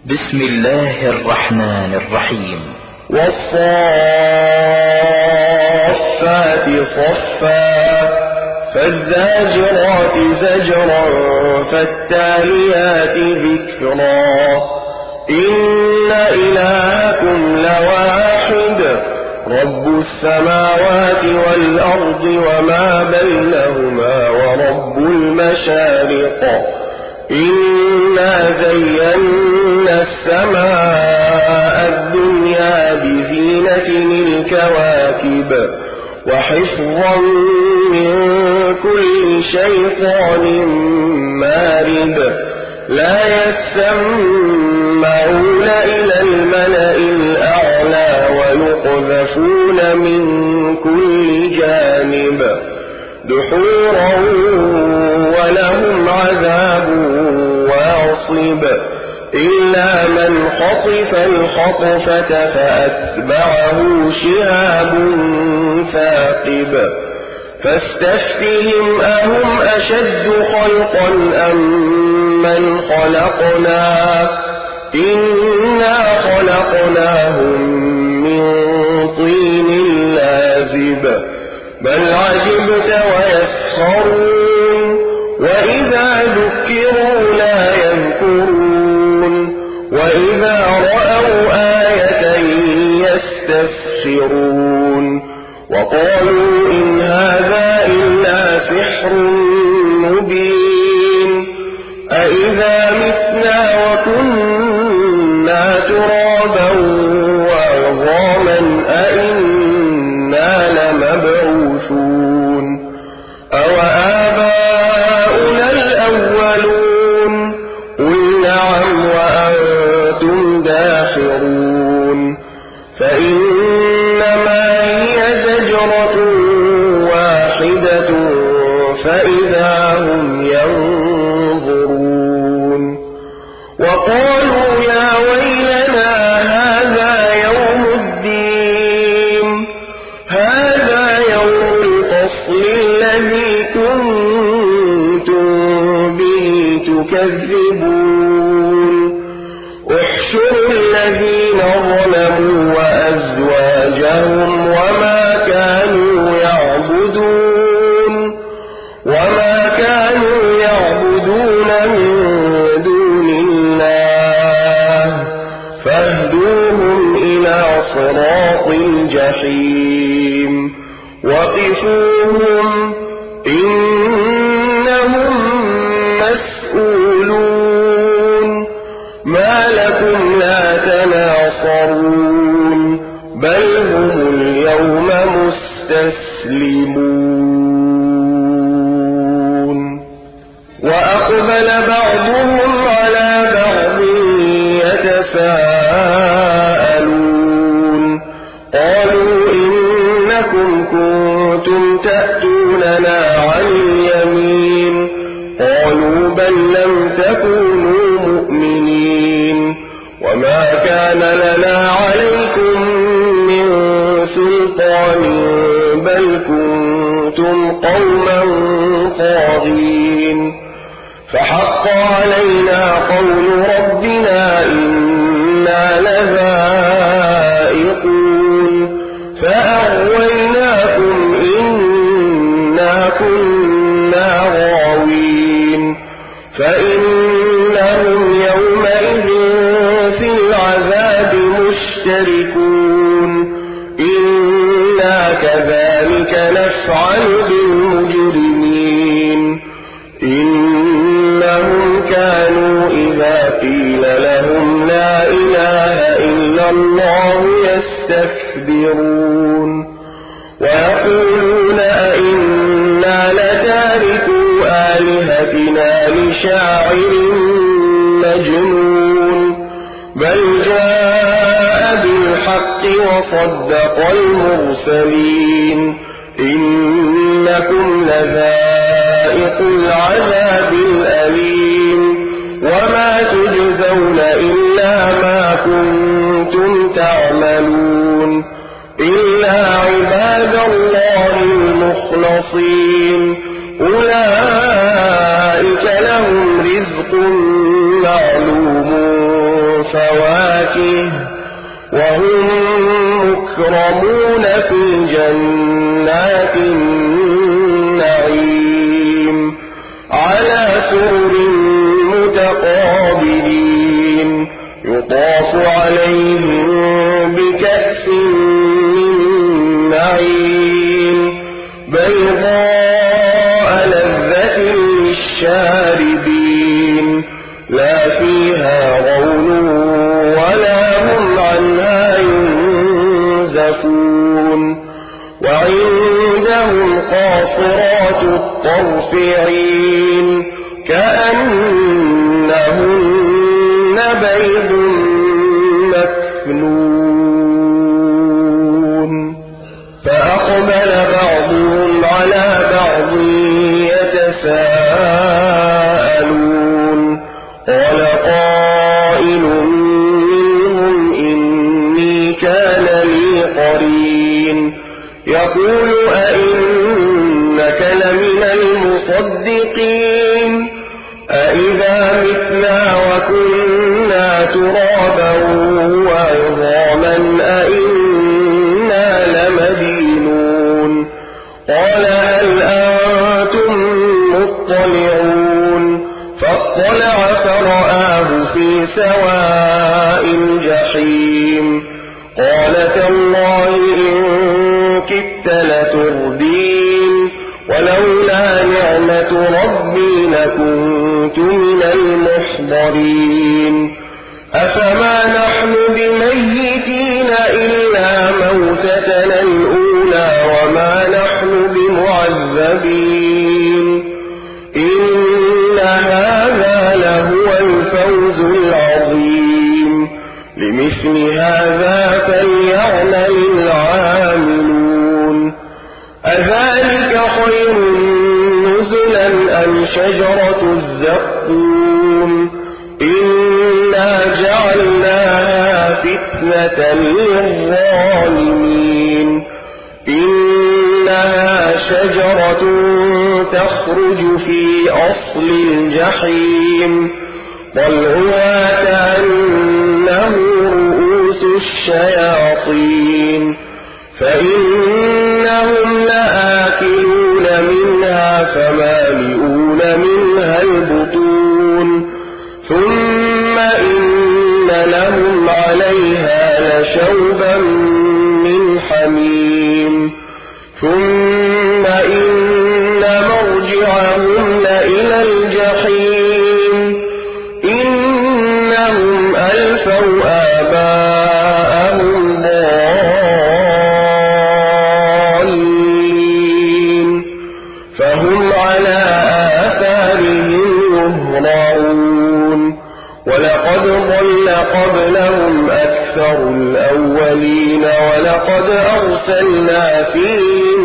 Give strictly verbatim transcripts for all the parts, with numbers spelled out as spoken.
بسم الله الرحمن الرحيم. والصافات صفا فالزاجرات زجرا فالتاليات ذكرا إن إلهكم لواحد رب السماوات والأرض وما بينهما ورب المشارق إنا زينا السماء الدنيا بزينة الكواكب وحفظا من كل شيطان مارد لا يسمعون إلى الملأ الأعلى ويقذفون من كل جانب دحورا ولهم عذاب واصب إلا من خطف الخطفة فأتبعه شهاب ثاقب فاستفتهم أهم أشد خلقا أم من خلقنا إنا خلقناهم من طين لازب بل عجبت ويسخرون وإذا ذكروا لا يذكرون وإذا رأوا آية يستسخرون وقالوا إن هذا إلا سحر مبين أإذا متنا وكنا ترابا وعظاما أإنا لمبعوثون أوآباؤنا الأولون قل نعم وأنتم داخرون فإنما هي زجرة واحدة فإذا هم ينظرون وقالوا يا ويلنا هذا يوم الدين هذا يوم الفصل الذي كنتم به تكذبون احشروا الذين ظلموا وأزواجهم وما كانوا يعبدون وما كانوا يعبدون من دون الله فاهدوهم إلى صراط الجحيم وقفوهم إنهم مسؤولون ما لكم لا تناصرون بل هم اليوم مستسلمون وأقبل بعضهم على بعض يتساءلون قالوا إنكم كنتم تأتوننا عن اليمين قالوا بل لم تكونوا مؤمنين وما كان لنا عليكم من سلطان بل كنتم قوما طاغين فحق علينا قول ربنا إنا لذائقون فأغويناكم إنا كنا غاوين فإنهم يومئذ في العذاب مشتركون إنا كذلك نفعل بالمجرمين إنهم كانوا إذا قيل لهم لا إله إلا الله يستكبرون ويقولون أئنا لتاركو آلهتنا لشاعر مجنون بل جاء بالحق وصدق المرسلين إنكم لذائق العذاب الأليم وما تجزون إلا ما كنتم تعملون إلا عباد الله المخلصين أولئك لهم رزق معلوم وهم مكرمون في جنات النعيم على سرر متقابلين يطاف عليهم بكأس من معين بيضاء لذة للشاربين لا فيها غول ولا هم عنها ينزفون وعندهم قاصرات الطرف عين كأنهن بيض مكنون فأقبل بعضهم على بعض يتساءلون قال قائل منهم إني كان لي قرين يقول أئنك لمن المصدقين أئذا متنا وكنا ترابا وعظاما أئنا لمدينون قال هل أنتم مطلعون فاطلع فرآه في سواء الجحيم قال تالله إن كدت لتردين ولولا نعمة ربي لكنت من المحضرين أفما نحن بميتين إلا موتتنا الأولى وما نحن بمعذبين إن هذا لهو الفوز العظيم لمثل هذا فليعمل العاملون أذلك خير نزلا أم شجرة الزقوم إنا جعلناها فتنة للظالمين إنها شجرة تخرج في أصل الجحيم طلعها كأنه رؤوس الشياطين فإنهم لآكلون منها فمالئون منها البطون ثم إن لهم عليها لشوبا من حميم ثم إن مرجعهم لإلى الجحيم إنهم ألفوا آباءهم ضالين فهم على آثارهم يهرعون ولقد ضل قبلهم أكثر الأولين ولقد أرسلنا فيهم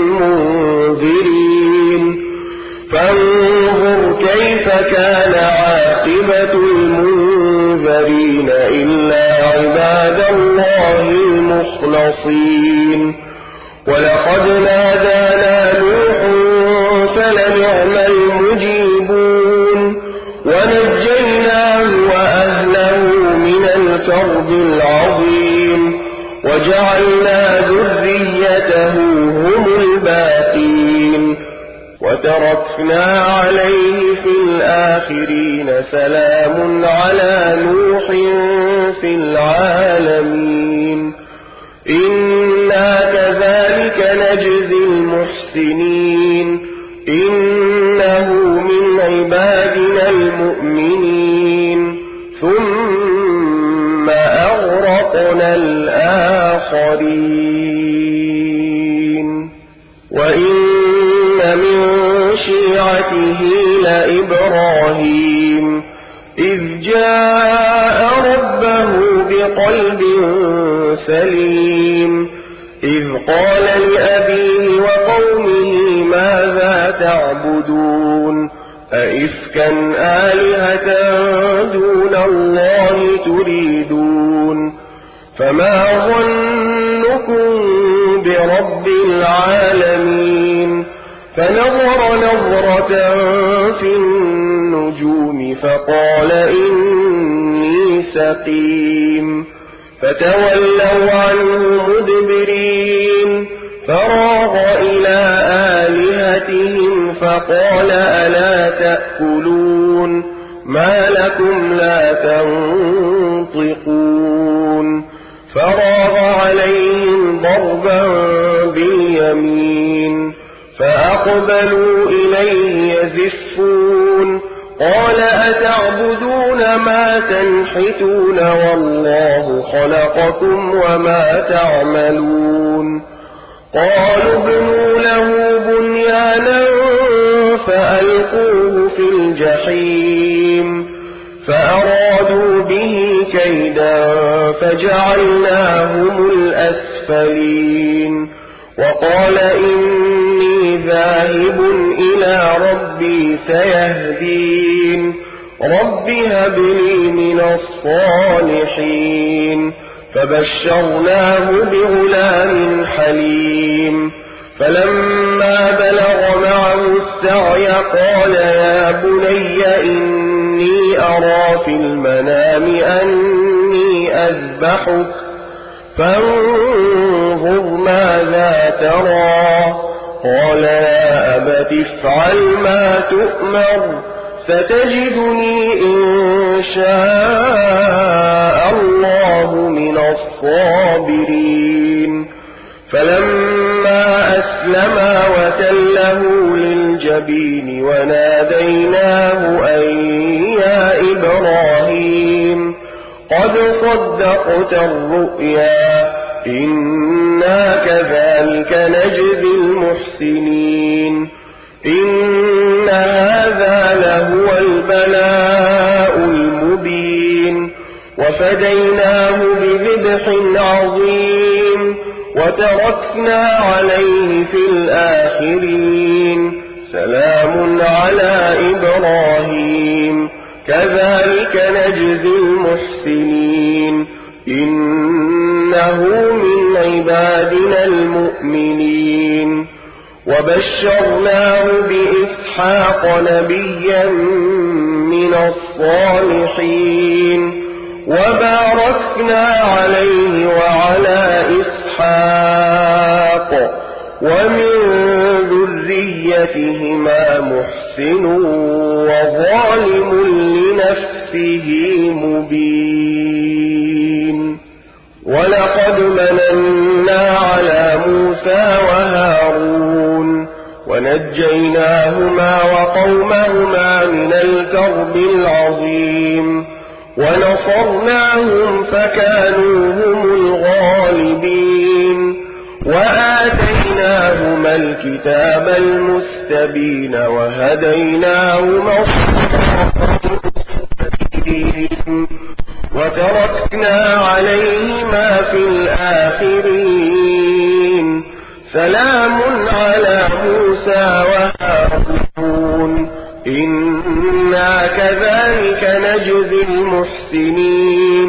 منذرين فانظر كيف كان عاقبة المنذرين إلا عباد الله المخلصين ولقد نادانا نوح فلنعم المجيبون ونجيناه وأهله من الكرب العظيم وجعلنا ذريته هم الباقين وتركنا عليه في الآخرين سلام على نوح في العالمين إنا كذلك نجزي المحسنين إنه من عبادنا المؤمنين ثم أغرقنا الآخرين وإن من شيعته لإبراهيم إذ جاء ربه بقلب سليم إذ قال لأبيه وقومه ماذا تعبدون أئفكا آلهة دون الله تريدون فما ظنكم برب العالمين فنظر نظرة في النجوم فقال إني سقيم فتولوا عنه مدبرين فراغ إلى آلهتهم فقال ألا تأكلون ما لكم لا تنطقون فراغ عليهم ضربا باليمين فأقبلوا إليه يزفون قال أتعبدون ما تنحتون والله خلقكم وما تعملون قالوا ابنوا له بنيانا فألقوه في الجحيم فأرادوا به كيدا فجعلناهم الأسفلين وقال إني ذاهب إلى ربي سيهدين رب هب لي من الصالحين فبشرناه بغلام حليم فلما بلغ معه السعي قال يا بني إني أرى في المنام أني أذبحك فانظر ماذا ترى قال يا أبت افعل ما تؤمر ستجدني إن شاء الله من الصابرين فلما أسلما وتله للجبين وناديناه أن يا إبراهيم قد صدقت الرؤيا إنا كذلك نجزي المحسنين إن هذا لهو البلاء المبين وفديناه بذبح عظيم وتركنا عليه في الآخرين سلام على إبراهيم كذلك نجزي المحسنين إنه من عبادنا المؤمنين وبشرناه بإسحاق نبيا من الصالحين وباركنا عليه وعلى إسحاق ومن ذريتهما محسن وظالم لنفسه مبين ولقد مننا على موسى وهارون ونجيناهما وقومهما من الكرب العظيم ونصرناهم فكانوا هم الغالبين وآتيناهما الكتاب المستبين وهديناهما الصراط المستقيم وتركنا عليهما في الآخرين سلام على موسى وهارون إنا كذلك نجزي المحسنين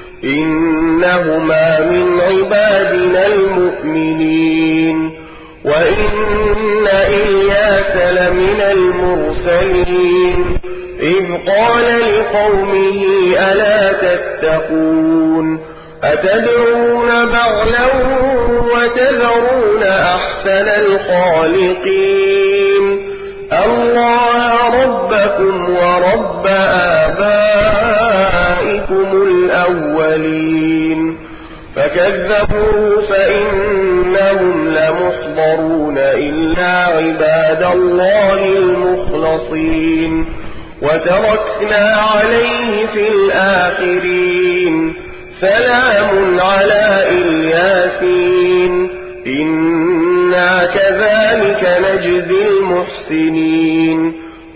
إنهما من عبادنا المؤمنين وإن إلياس لمن المرسلين إذ قال لقومه ألا تتقون أتدعون بعلا وتذرون أحسن الخالقين الله ربكم ورب آبائكم الأولين فكذبوا فإنهم لمحضرون إلا عباد الله المخلصين وتركنا عليه في الآخرين سلام على إلياسين إنا كذلك نجزي المحسنين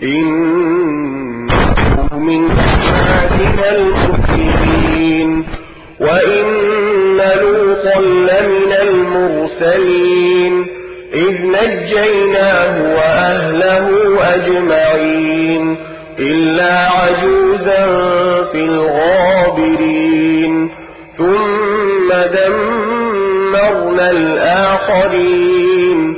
إنه من عبادنا المؤمنين وإن لوطا لمن المرسلين إذ نجيناه وأهله أجمعين إلا عجوزا في الغابرين ثم دمرنا الآخرين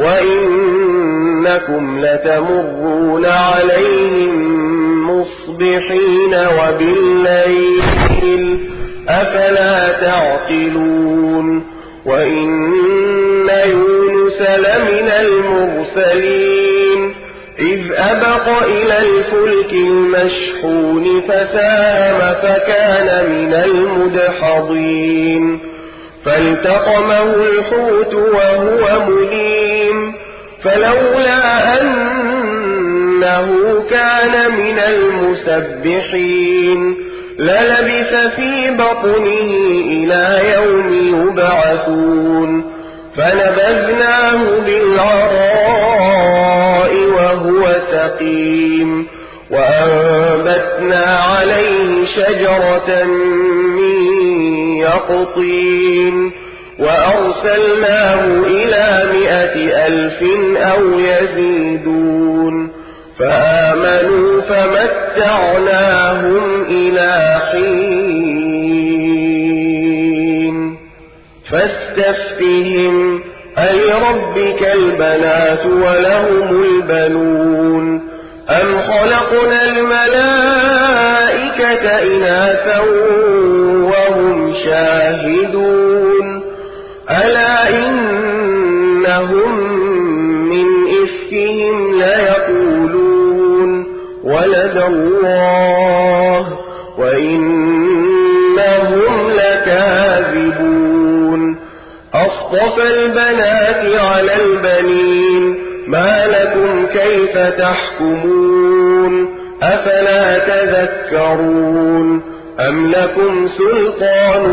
وإنكم لتمرون عليهم مصبحين وبالليل أفلا تعقلون وإن يونس لمن المرسلين إذ أبق إلى الفلك المشحون فساهم فكان من المدحضين فالتقمه الحوت وهو مليم فلولا أنه كان من المسبحين للبث في بطنه إلى يوم يبعثون فنبذناه بالعراء وهو سقيم وأنبتنا عليه شجرة من يقطين وأرسلناه إلى مئة ألف أو يزيدون فآمنوا فمتعناهم إلى حين فاستفتهم ألربك البنات ولهم البنون أم خلقنا الملائكة إناثا وهم شاهدون ألا إنهم من إفكهم ليقولون ولد الله وإنهم لكاذبون أصطفى البنات على البنين ما لكم كيف تحكمون أفلا تذكرون أم لكم سلطان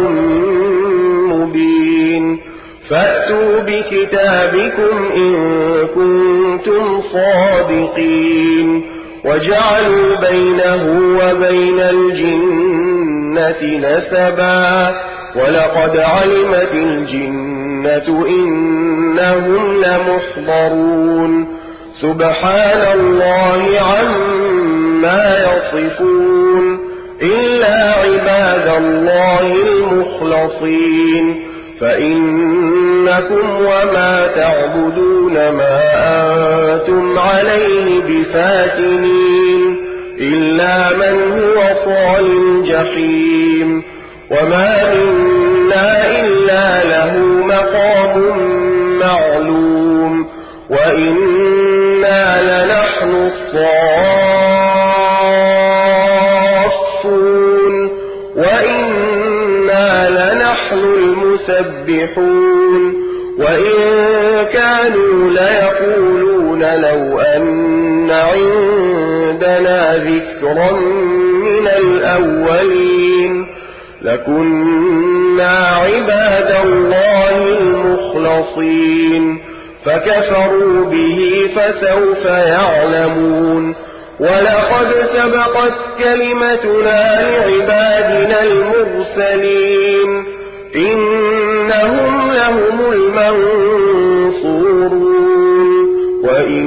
مبين فأتوا بكتابكم إن كنتم صادقين وجعلوا بينه وبين الجنة نسبا ولقد علمت الجنة إنهم لمحضرون سبحان الله عما يصفون إلا عباد الله المخلصين فإنكم وما تعبدون ما أنتم عليه بفاتنين إلا من هو صال الجحيم وما منا إلا له مقام معلوم وإنا لنحن الصافون وإنا لنحن المسبحون وإن كانوا ليقولون لو أن عندنا ذكرا من الأولين لكنا عباد الله المخلصين فكفروا به فسوف يعلمون ولقد سبقت كلمتنا لعبادنا المرسلين إنهم لهم المنصورون وإن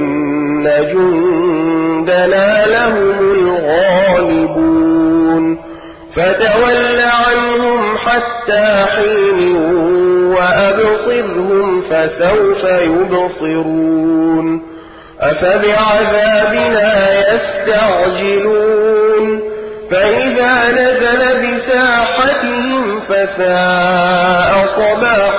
جندنا لهم الغالبون فتول عنهم حتى حين وأبصرهم فسوف يبصرون أفبعذابنا يستعجلون فإذا نزل بساحتهم فساء صباح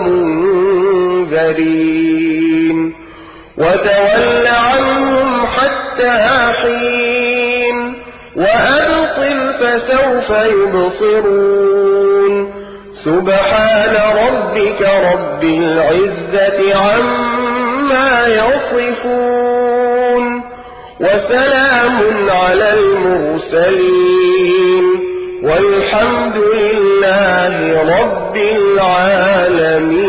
المنذرين وتول عنهم حتى حين وأبصر فسوف يبصرون سبحان ربك رب العزة عما يصفون وسلام على المرسلين والحمد لله رب العالمين.